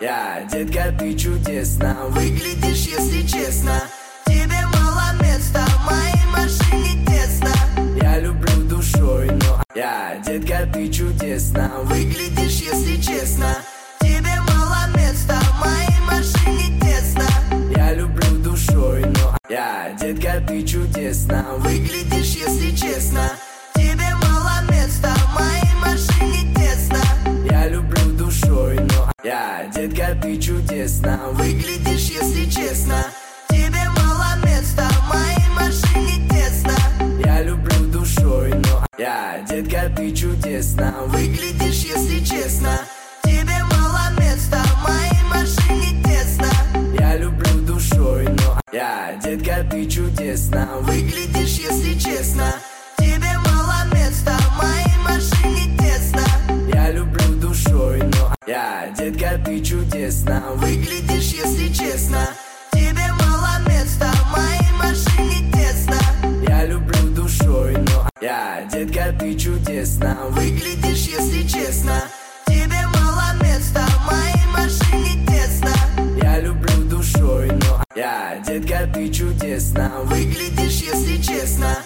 Детка, ты чудесно выглядишь, если честно. Тебе мало места, в моей машине тесно. Я люблю душой, но детка, ты чудесно выглядишь, если честно. Тебе мало места, в моей машине тесно. Я люблю душой, но детка, ты чудесно выглядишь, если честно. Тебе мало места, в моей машине тесно. Я люблю душой, но детка, ты чудесно выглядишь, если честно. Тебе мало места, в моей машине тесно. Я люблю душой, но детка, ты чудесно выглядишь, если честно. Тебе мало места, в моей машине тесно. Я люблю душой, но детка, ты чудесно выглядишь, если честно. Тебе мало места, в моей машине тесно. Я люблю душой, но детка, ты чудесно выглядишь, если честно. Тебе мало места, в моей машине тесно. Я люблю душой, но детка, ты чудесно выглядишь, если честно. Тебе мало места, в моей машине тесно. Я люблю душой, но детка, ты чудесно выглядишь, если честно.